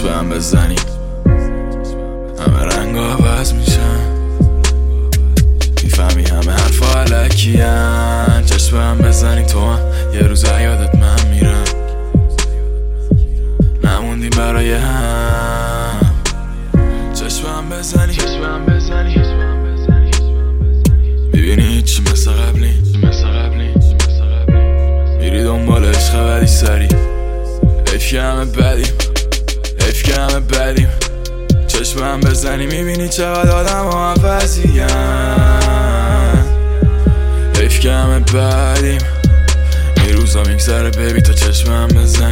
چشمم بزنی همه رنگ عوض میشن، میفهمی همه حرفا علکیان. چشمم بزنی تو هم یه روز یادت من میرم، نموندیم برای هم. چشمم بزنی میبینی هیچی مثل قبلی، میری دنبال عشق ولی سری. حیف که همه بدیم، چشمم بزنی میبینی چقدر آدم ها عوضیم. حیف که همه بدیم، این روزا میگذره بیبی تا چشمم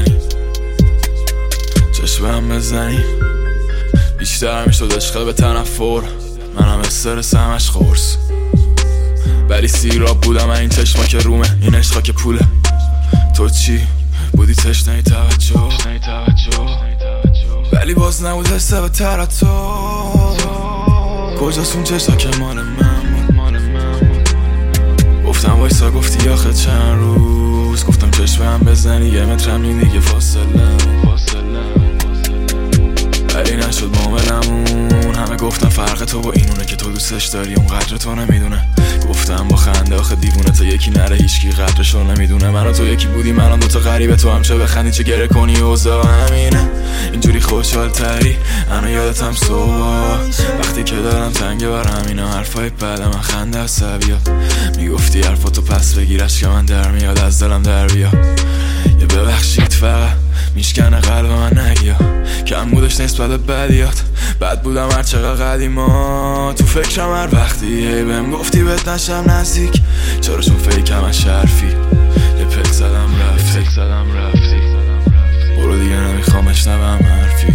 بزنی. بیشتر میشد عشق به تنفر، منم استرس همش خورس، ولی سیراب بودم این چشما که رومه، این عشقا که پوله. تو چی بودی تشنه توجه، ولی باز نبود حسه به تر تو. کجاست اون چشا که مال من بود؟ گفتم وایسا گفتی آخه چند روز، گفتم چشمم بزنی یه مترم این دیگه فاصله، ولی نشد معاملمون. همه گفتم فرق تو با اینونه که تو دوستش داری اون قدر تو نمیدونه. گفتم با خنده آخه دیوونه تا یکی نره هیچکی قدرشو نمیدونه. من و تو یکی بودی، من دوتا غریبه، تو هم چه بخندی چه گره کنی اوضاع همینه. اینجوری خوشحال تری انا یادتم صبح وقتی که دارم تنگه برم اینا حرفای بعد من خنده عصبیات. میگفتی حرفاتو پس بگیرش که من در میاد از دلم در بیا. یه ببخشید فقط میشکنه قلب من نگیا، کم بودش نسبت به بدیات. بد بودم هر چقدر قدیما، تو فکرم هر وقتی هی بهم گفتی بهت نشم نزدیک. چرا چون فیکم از شرفی یه پک زدم رفتی. برو دیگه نمیخوام اشنوم حرفی.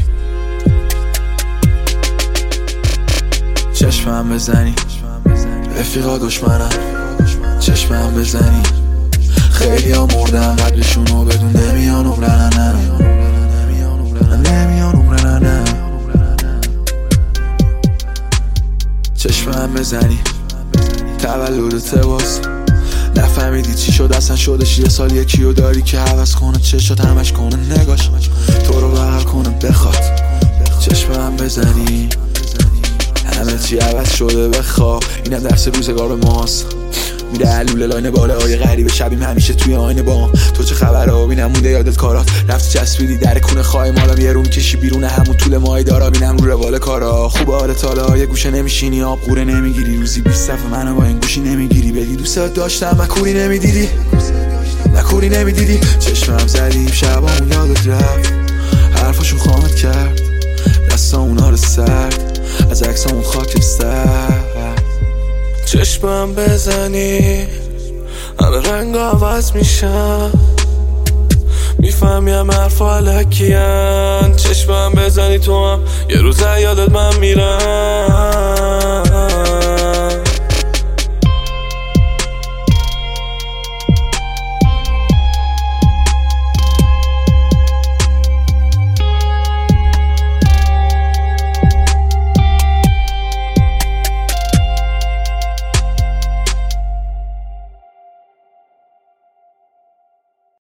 چشمم بزنی رفیقا دشمنم، چشمم بزنی خیلی ها مردن قبلشونو بدون نمیان عمرن. چشمم بزنی تولدت باز، نفهمیدی چی شد اصلا شدش یه سال یکیو داری که حوض کنه چشات همش کنه نگاش تو رو بغل کنه بخواد. چشمم بزنی همه چی عوض شده بخواب، اینم درس روزگار به ماست. میره علوله لاین باله های غریبه شبیم همیشه توی آینه بام. تو چه خبره ببینم مونده یادت کارات، رفتی چسبیدی در کونه خواهی مالا یه رو میکشی بیرون همون طول ماهی دارا. بینم رو روال کارا خوب حالت حالا، یه گوشه نمیشینی آب قوره نمیگیری، روزی 20 صفحه منو با این گوشی نمیگیری. بگی دوستت داشتم مکوری نمیدیدی. چشمم زدیم شبامون یادت رفت، حرفاشون خامت کرد دستا اونا رو سرد از عکسامون خاکستر. چشمم بزنی همه رنگ عوض میشن، میفهمیم حرفا علکیان. چشمم بزنی تو هم یه روز یادت من میرم،